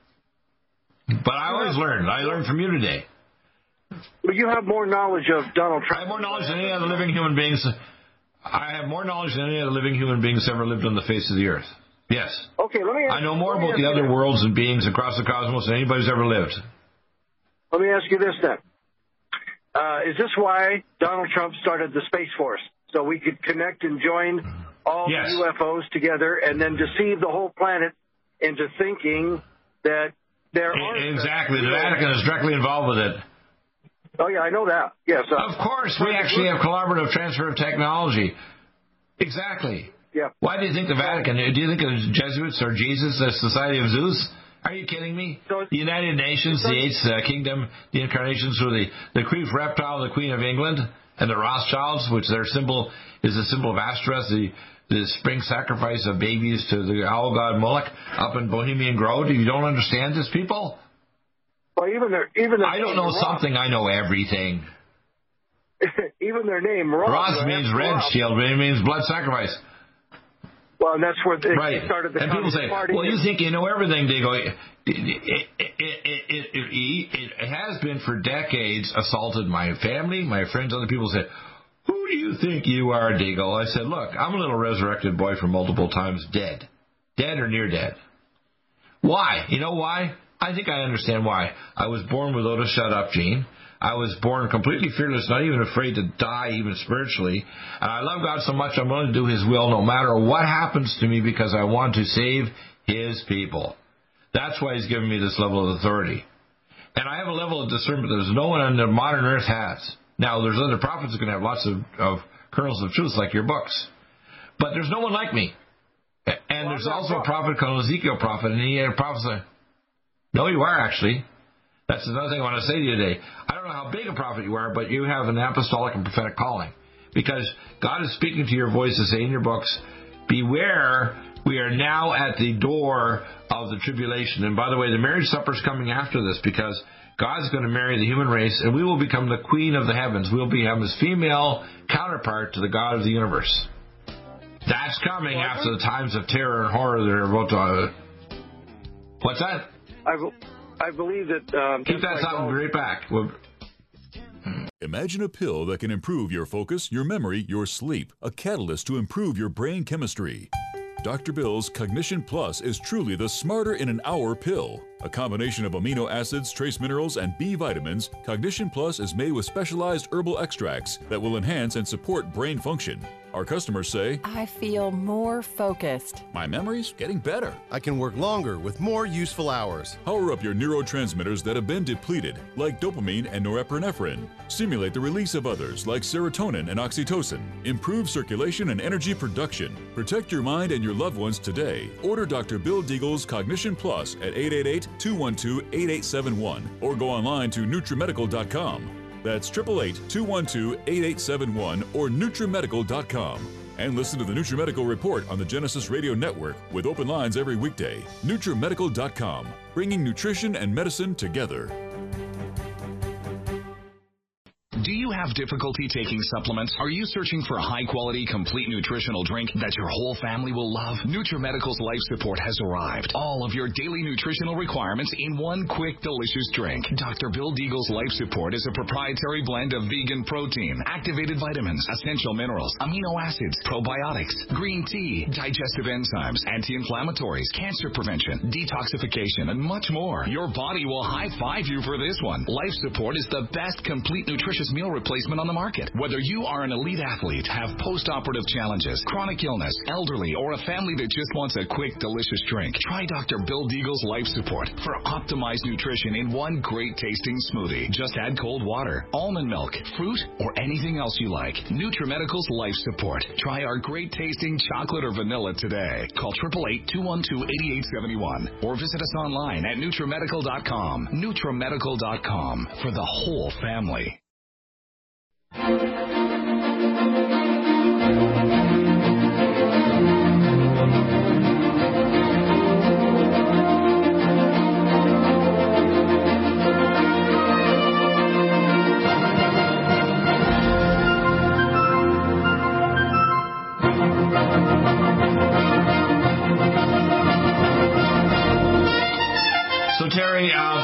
But I always learn. I learned from you today. But you have more knowledge of Donald Trump. I have more knowledge than any other living human beings. I have more knowledge than any other living human beings ever lived on the face of the earth. Yes. Okay, let me ask, I know more about the other that. worlds and beings across the cosmos than anybody's ever lived. Let me ask you this then. Uh, is this why Donald Trump started the Space Force? So we could connect and join all yes. the U F Os together and then deceive the whole planet into thinking that there are... Exactly. The Vatican is directly involved with it. Oh, yeah, I know that. Yes. Uh, of course. We actually have collaborative transfer of technology. Exactly. Yeah. Why do you think the Vatican? Do you think of the Jesuits or Jesus, the Society of Zeus? Are you kidding me? So the United Nations, the Eighth uh, Kingdom, the incarnations were the, the Queen Reptile, the Queen of England, and the Rothschilds, which their symbol is the symbol of Asteroth, the, the spring sacrifice of babies to the owl god Moloch up in Bohemian Grove. You don't understand this, people? Well, even their, even their I don't know something. I know everything. Even their name, Roth. Roth means red shield. It means blood sacrifice. Well, and that's where they right. started the and people say, party. well, you think you know everything. They go, it, it, it, it, it, it, it has been for decades assaulted my family, my friends, other people say, who do you think you are, Deagle? I said, look, I'm a little resurrected boy from multiple times dead. Dead or near dead. Why? You know why? I think I understand why. I was born without a shut-up gene. I was born completely fearless, not even afraid to die, even spiritually. And I love God so much, I'm willing to do His will no matter what happens to me because I want to save His people. That's why He's given me this level of authority. And I have a level of discernment that no one on the modern earth has. Now, there's other prophets that can have lots of, of kernels of truth, like your books. But there's no one like me. And well, there's also a prophet called Ezekiel prophet, and he had a prophet. No, you are actually. That's another thing I want to say to you today. I don't know how big a prophet you are, but you have an apostolic and prophetic calling. Because God is speaking to your voice to say in your books, beware, we are now at the door of the tribulation. And by the way, the marriage supper is coming after this because God's going to marry the human race, and we will become the queen of the heavens. We'll become His female counterpart to the God of the universe. That's coming after the times of terror and horror that are about to... Uh, what's that? I I believe that... Um, Keep that thought, we'll be right back. We'll... Imagine a pill that can improve your focus, your memory, your sleep. A catalyst to improve your brain chemistry. Doctor Bill's Cognition Plus is truly the smarter in an hour pill. A combination of amino acids, trace minerals, and B vitamins, Cognition Plus is made with specialized herbal extracts that will enhance and support brain function. Our customers say, I feel more focused. My memory's getting better. I can work longer with more useful hours. Power up your neurotransmitters that have been depleted, like dopamine and norepinephrine. Stimulate the release of others, like serotonin and oxytocin. Improve circulation and energy production. Protect your mind and your loved ones today. Order Doctor Bill Deagle's Cognition Plus at eight eight eight, two one two, eight eight seven one or go online to NutriMedical dot com. That's eight eight eight, two one two, eight eight seven one or NutriMedical dot com. And listen to the NutriMedical Report on the Genesis Radio Network with open lines every weekday. NutriMedical dot com, bringing nutrition and medicine together. Do you have difficulty taking supplements? Are you searching for a high-quality, complete nutritional drink that your whole family will love? NutriMedical's Life Support has arrived. All of your daily nutritional requirements in one quick, delicious drink. Doctor Bill Deagle's Life Support is a proprietary blend of vegan protein, activated vitamins, essential minerals, amino acids, probiotics, green tea, digestive enzymes, anti-inflammatories, cancer prevention, detoxification, and much more. Your body will high-five you for this one. Life Support is the best complete nutritious meal replacement on the market. Whether you are an elite athlete, have post-operative challenges, chronic illness, elderly, or a family that just wants a quick, delicious drink, try Doctor Bill Deagle's Life Support for optimized nutrition in one great tasting smoothie. Just add cold water, almond milk, fruit, or anything else you like. NutriMedical's Life Support. Try our great tasting chocolate or vanilla today. Call eight eight eight, two one two, eight eight seven one or visit us online at NutriMedical dot com. NutriMedical dot com for the whole family. So, Terry, uh,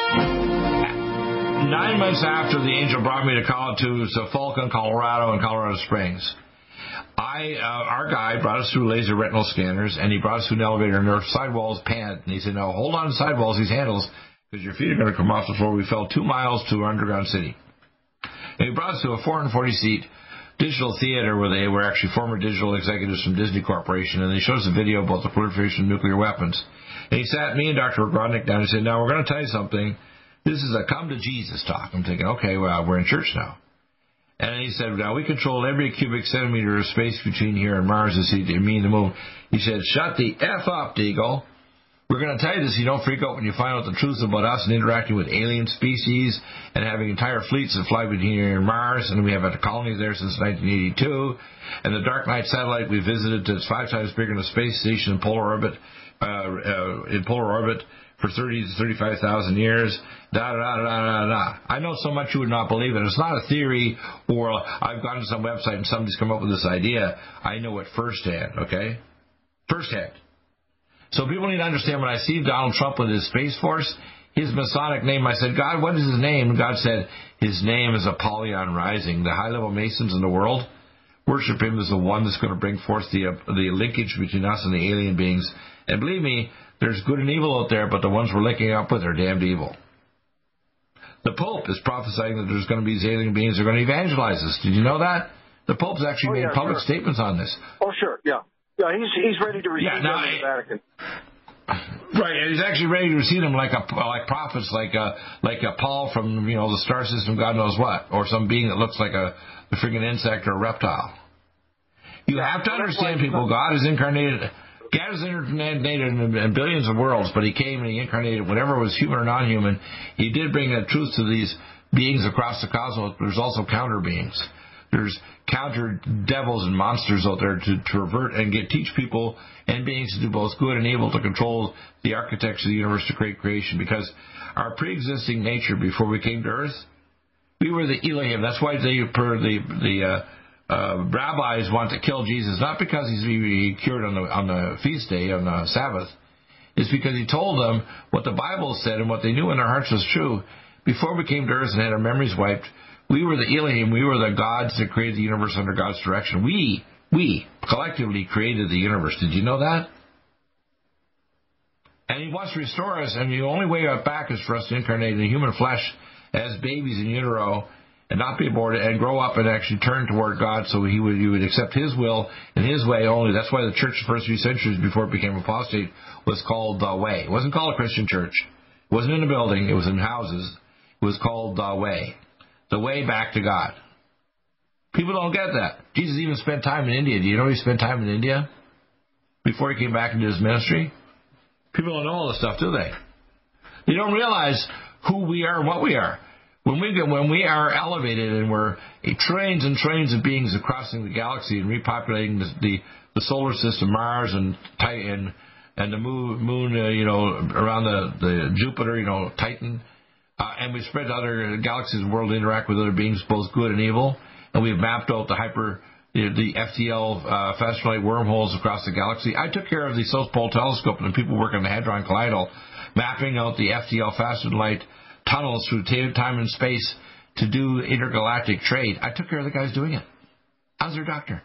nine months after the angel brought me to college to Fulton, Colorado, and Colorado Springs, I uh, our guy brought us through laser retinal scanners, and he brought us through an elevator, and our sidewalls panned. And he said, "No, hold on to sidewalls, these handles, because your feet are going to come off the floor." We fell two miles to our underground city. And he brought us to a four hundred forty seat digital theater where they were actually former digital executives from Disney Corporation, and they showed us a video about the proliferation of nuclear weapons. And he sat me and Doctor Grodnick down and said, "Now, we're going to tell you something. This is a come to Jesus talk." I'm thinking, okay, well, we're in church now. And he said, "Now, we control every cubic centimeter of space between here and Mars as he mean the moon." He said, "Shut the F up, Deagle. We're going to tell you this so you don't freak out when you find out the truth about us and interacting with alien species and having entire fleets that fly between here and Mars, and we have had colonies there since nineteen eighty-two, and the Dark Knight satellite we visited that's five times bigger than a space station in polar orbit, uh, uh, in polar orbit for thirty to thirty-five thousand years, da da da da da da. I know so much you would not believe it. It's not a theory or I've gone to some website and somebody's come up with this idea. I know it firsthand, okay? Firsthand. So people need to understand, when I see Donald Trump with his Space Force, his Masonic name, I said, "God, what is his name?" And God said, "His name is Apollyon Rising." The high-level Masons in the world worship him as the one that's going to bring forth the, uh, the linkage between us and the alien beings. And believe me, there's good and evil out there, but the ones we're linking up with are damned evil. The Pope is prophesying that there's going to be these alien beings that are going to evangelize us. Did you know that? The Pope's actually oh, made yeah, public sure. statements on this. Oh, sure, yeah. Yeah, he's he's ready to receive yeah, now, them in the Vatican. Right, and he's actually ready to receive them like a like prophets, like a, like a Paul from you know the star system, God knows what, or some being that looks like a, a friggin' insect or a reptile. You yeah, have to understand, people. God is incarnated. God is incarnated in, in billions of worlds, but he came and he incarnated whatever was human or non-human. He did bring the truth to these beings across the cosmos, but there's also counter beings. There's counter devils and monsters out there to, to revert and get teach people and beings to do both good and evil, to control the architecture of the universe, to create creation. Because our pre-existing nature before we came to Earth, we were the Elohim. That's why they, per the the uh, uh, rabbis, want to kill Jesus, not because he's he cured on the on the feast day on the Sabbath. It's because he told them what the Bible said and what they knew in their hearts was true. Before we came to Earth and had our memories wiped, we were the Elohim. We were the gods that created the universe under God's direction. We, we collectively created the universe. Did you know that? And he wants to restore us, and the only way back is for us to incarnate in human flesh as babies in utero and not be aborted and grow up and actually turn toward God, so he would, you would accept his will and his way only. That's why the church the first few centuries before it became apostate was called the Way. It wasn't called a Christian church. It wasn't in a building. It was in houses. It was called the Way. The way back to God. People don't get that. Jesus even spent time in India. Do you know he spent time in India before he came back into his ministry? People don't know all this stuff, do they? They don't realize who we are and what we are. When we get, when we are elevated and we're trillions and trillions of beings crossing the galaxy and repopulating the the, the solar system, Mars and Titan, and the moon, moon uh, you know, around the, the Jupiter, you know, Titan, uh, and we spread to other galaxies and world, interact with other beings, both good and evil, and we've mapped out the hyper, the, the F T L uh, fast light wormholes across the galaxy. I took care of the South Pole Telescope and the people working on the Hadron Collider, mapping out the F T L fast light tunnels through time and space to do intergalactic trade. I took care of the guys doing it. I was their doctor.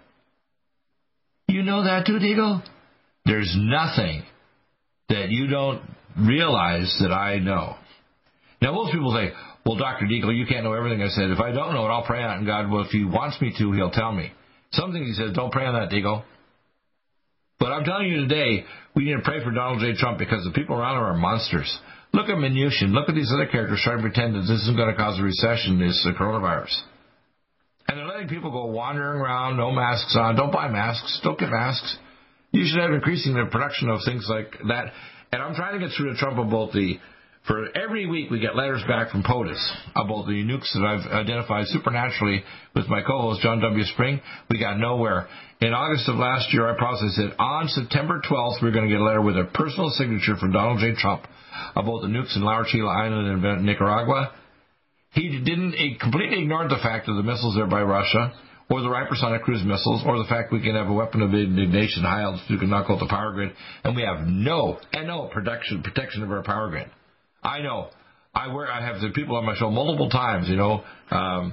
You know that too, Deagle? There's nothing that you don't realize that I know. Now, most people say, well, Doctor Deagle, you can't know everything. I said, if I don't know it, I'll pray on it, and God, well, if he wants me to, he'll tell me. Some things he says, don't pray on that, Deagle. But I'm telling you today, we need to pray for Donald J. Trump because the people around him are monsters. Look at Mnuchin. Look at these other characters trying to pretend that this isn't going to cause a recession, this uh, coronavirus. And they're letting people go wandering around, no masks on. Don't buy masks. Don't get masks. You should have increasing the production of things like that. And I'm trying to get through to Trump about the, for every week we get letters back from POTUS about the nukes that I've identified supernaturally with my co-host John W. Spring. We got nowhere. In August of last year, I promised, I said, on September twelfth, we're going to get a letter with a personal signature from Donald J. Trump about the nukes in La Chila Island in Nicaragua. He didn't, he completely ignored the fact of the missiles there by Russia, or the hypersonic cruise missiles, or the fact we can have a weapon of indignation, high altitude, can knock out the power grid, and we have no, and no protection, protection of our power grid. I know. I wear, I have the people on my show multiple times, you know, um,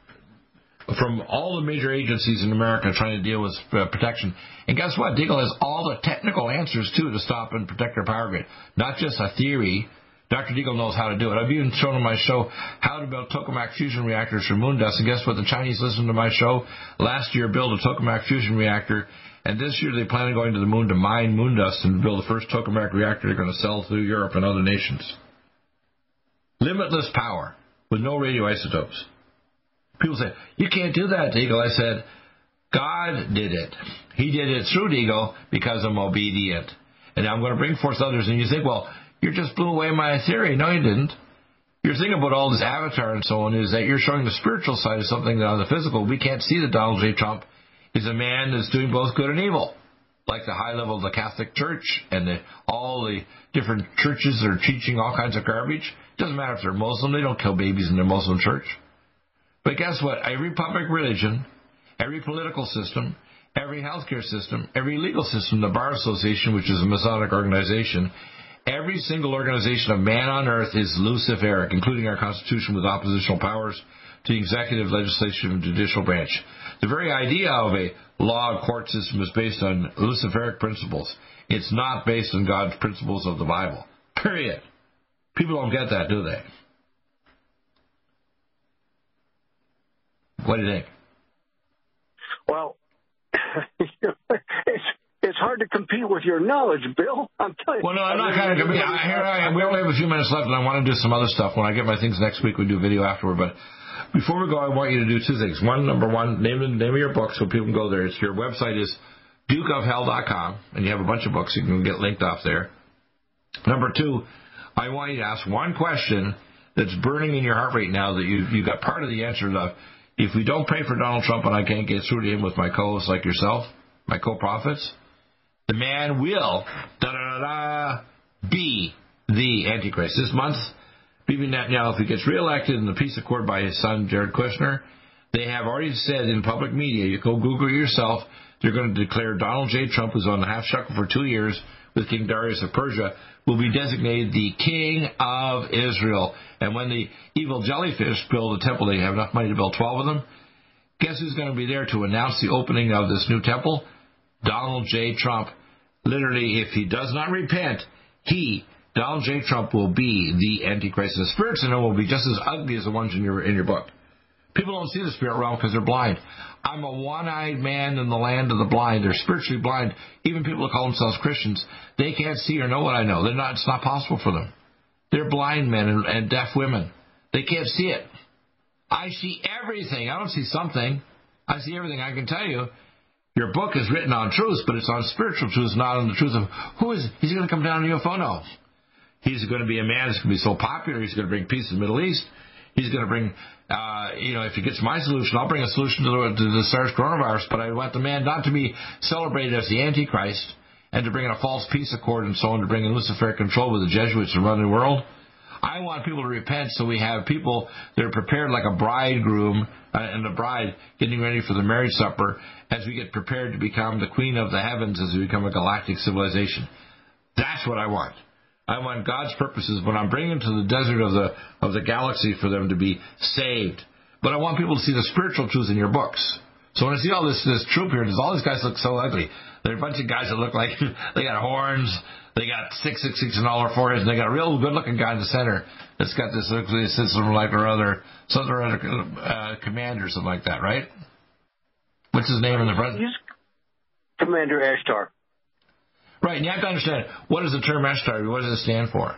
from all the major agencies in America trying to deal with uh, protection. And guess what? Deagle has all the technical answers, too, to stop and protect our power grid. Not just a theory. Doctor Deagle knows how to do it. I've even shown on my show how to build tokamak fusion reactors for moon dust. And guess what? The Chinese listened to my show last year, built a tokamak fusion reactor. And this year they plan on going to the moon to mine moon dust and build the first tokamak reactor they're going to sell through Europe and other nations. Limitless power with no radioisotopes. People say, you can't do that, Deagle. I said, God did it. He did it through Deagle because I'm obedient. And I'm going to bring forth others. And you think, well, you just blew away my theory. No, you didn't. Your thing about all this avatar and so on is that you're showing the spiritual side of something that on the physical, we can't see that Donald J. Trump is a man that's doing both good and evil. Like the high level of the Catholic Church and the, all the different churches that are teaching all kinds of garbage. It doesn't matter if they're Muslim. They don't kill babies in their Muslim church. But guess what? Every public religion, every political system, every healthcare system, every legal system, the Bar Association, which is a Masonic organization, every single organization of man on earth is Luciferic, including our Constitution with oppositional powers to the executive, legislative, and judicial branch. The very idea of a law and court system is based on Luciferic principles. It's not based on God's principles of the Bible. Period. People don't get that, do they? What do you think? Well, it's it's hard to compete with your knowledge, Bill. I'm telling you. Well, no, I'm not kind of competing. Here I am. We only have a few minutes left, and I want to do some other stuff. When I get my things next week, we do video afterward. But before we go, I want you to do two things. One, number one, name the name of your book so people can go there. It's your website is duke of hell dot com, and you have a bunch of books you can get linked off there. Number two, I want you to ask one question that's burning in your heart right now that you you got part of the answer to. If we don't pray for Donald Trump and I can't get through to him with my co-hosts like yourself, my co-prophets, the man will da-da-da-da, be the Antichrist. This month, Bibi Netanyahu, if he gets reelected in the peace accord by his son, Jared Kushner, they have already said in public media, you go Google yourself, they're going to declare Donald J. Trump, who's on the half shekel for two years with King Darius of Persia, will be designated the King of Israel. And when the evil jellyfish build a temple, they have enough money to build twelve of them. Guess who's going to be there to announce the opening of this new temple? Donald J. Trump. Literally, if he does not repent, he, Donald J. Trump, will be the Antichrist. The spirits in him will be just as ugly as the ones in your in your book. People don't see the spirit realm because they're blind. I'm a one-eyed man in the land of the blind. They're spiritually blind. Even people who call themselves Christians, they can't see or know what I know. They're not. It's not possible for them. They're blind men and, and deaf women. They can't see it. I see everything. I don't see something. I see everything. I can tell you, your book is written on truth, but it's on spiritual truth, not on the truth of who is. He's going to come down on a U F O? No. He's going to be a man that's going to be so popular. He's going to bring peace in the Middle East. He's going to bring, uh, you know, if he gets my solution, I'll bring a solution to the, to the SARS coronavirus, but I want the man not to be celebrated as the Antichrist and to bring in a false peace accord and so on, to bring in Luciferic control with the Jesuits and run the world. I want people to repent so we have people that are prepared like a bridegroom uh, and a bride getting ready for the marriage supper as we get prepared to become the queen of the heavens as we become a galactic civilization. That's what I want. I want God's purposes when I'm bringing to the desert of the of the galaxy for them to be saved. But I want people to see the spiritual truth in your books. So when I see all this this troop here, does all these guys look so ugly? There are a bunch of guys that look like they got horns, they got six six six in all their foreheads, and they got a real good-looking guy in the center that's got this nuclear system like or other, some or other uh, commander or something like that, right? What's his name in the front? He's Commander Ashtar. Right, and you have to understand, what is the term Ashtar? What does it stand for?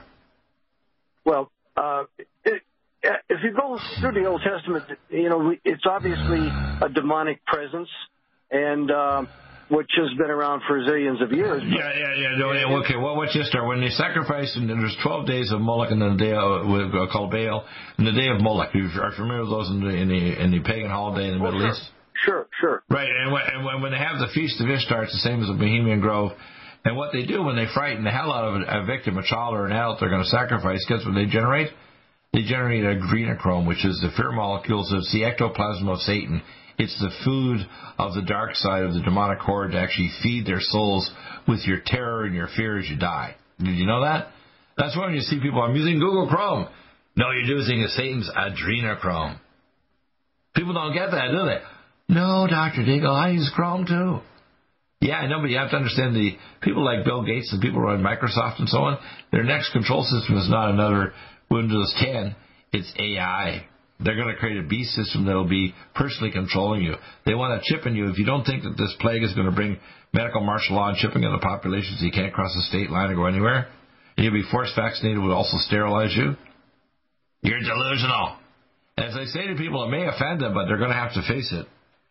Well, uh, it, if you go through the Old Testament, you know, it's obviously a demonic presence, and uh, which has been around for zillions of years. Yeah, yeah, yeah. No, yeah okay, well, what's Ishtar? When they sacrificed, and there's twelve days of Moloch, and then the day of, uh, called Baal, and the day of Moloch. Are you familiar with those in the, in the, in the pagan holiday in the oh, Middle sure. East? Sure, sure. Right, and when, and when they have the Feast of Ishtar, it's the same as the Bohemian Grove. And what they do when they frighten the hell out of a victim, a child or an adult they're going to sacrifice, guess what they generate? They generate adrenochrome, which is the fear molecules. It's the ectoplasm of Satan. It's the food of the dark side of the demonic horde to actually feed their souls with your terror and your fear as you die. Did you know that? That's why when you see people, I'm using Google Chrome. No, you're using Satan's adrenochrome. People don't get that, do they? No, Doctor Deagle, I use Chrome too. Yeah, I know, but you have to understand the people like Bill Gates and people run Microsoft and so on, their next control system is not another Windows ten. It's A I. They're going to create a beast system that will be personally controlling you. They want a chip in you. If you don't think that this plague is going to bring medical martial law and chipping in the population so you can't cross the state line or go anywhere, and you'll be forced vaccinated would also sterilize you, you're delusional. As I say to people, it may offend them, but they're going to have to face it.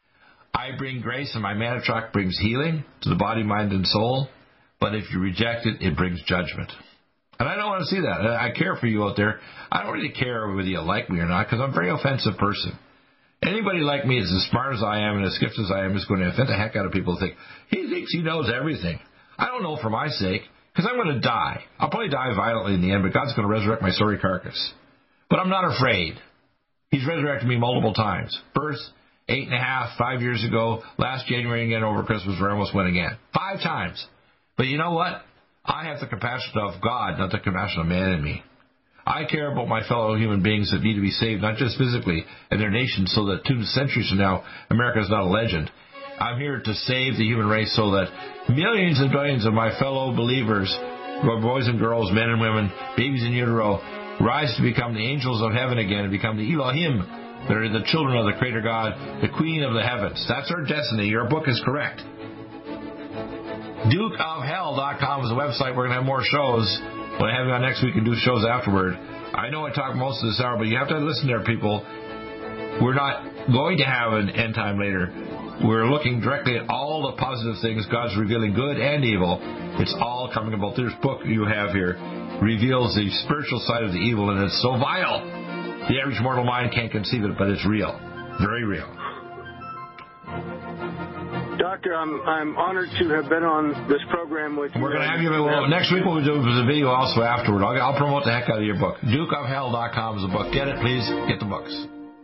I bring grace, and my Manitrack brings healing to the body, mind, and soul. But if you reject it, it brings judgment. And I don't want to see that. I care for you out there. I don't really care whether you like me or not, because I'm a very offensive person. Anybody like me is as smart as I am and as gifted as I am is going to offend the heck out of people who think, he thinks he knows everything. I don't know for my sake, because I'm going to die. I'll probably die violently in the end, but God's going to resurrect my sorry carcass. But I'm not afraid. He's resurrected me multiple times. Birth, eight and a half, five years ago, last January again over Christmas where I almost went again. Five times. But you know what? I have the compassion of God, not the compassion of man in me. I care about my fellow human beings that need to be saved, not just physically, and their nation, so that two centuries from now, America is not a legend. I'm here to save the human race so that millions and billions of my fellow believers, boys and girls, men and women, babies in utero, rise to become the angels of heaven again and become the Elohim, that are the children of the Creator God, the Queen of the heavens. That's our destiny. Your book is correct. Duke of Hell dot com is the website. We're going to have more shows. When I have you on next week and do shows afterward. I know I talk most of this hour, but you have to listen there, people. We're not going to have an end time later. We're looking directly at all the positive things God's revealing, good and evil. It's all coming about. This book you have here reveals the spiritual side of the evil, and it's so vile. The average mortal mind can't conceive it, but it's real. Very real. Doctor, I'm I'm honored to have been on this program with you. We're going to have you. Well, next week we'll do the video also afterward. I'll, I'll promote the heck out of your book. Duke of Hell dot com is the book. Get it, please. Get the books.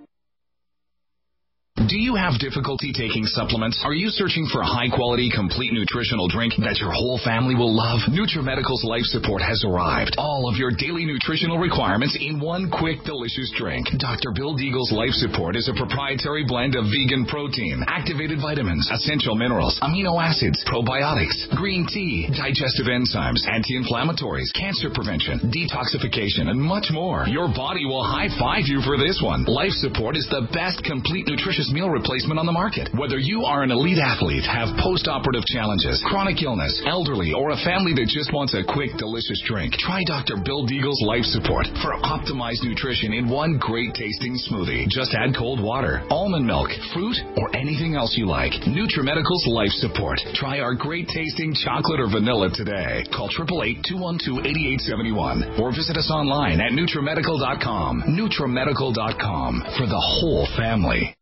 Do you have difficulty taking supplements? Are you searching for a high-quality, complete nutritional drink that your whole family will love? NutriMedical's Life Support has arrived. All of your daily nutritional requirements in one quick, delicious drink. Doctor Bill Deagle's Life Support is a proprietary blend of vegan protein, activated vitamins, essential minerals, amino acids, probiotics, green tea, digestive enzymes, anti-inflammatories, cancer prevention, detoxification, and much more. Your body will high-five you for this one. Life Support is the best complete nutritious meal meal replacement on the market. Whether you are an elite athlete, have post-operative challenges, chronic illness, elderly, or a family that just wants a quick, delicious drink, try Doctor Bill Deagle's Life Support for optimized nutrition in one great tasting smoothie. Just add cold water, almond milk, fruit, or anything else you like. NutriMedical's Life Support. Try our great tasting chocolate or vanilla today. Call eight eight eight, two one two, eight eight seven one or visit us online at NutriMedical dot com. NutriMedical dot com for the whole family.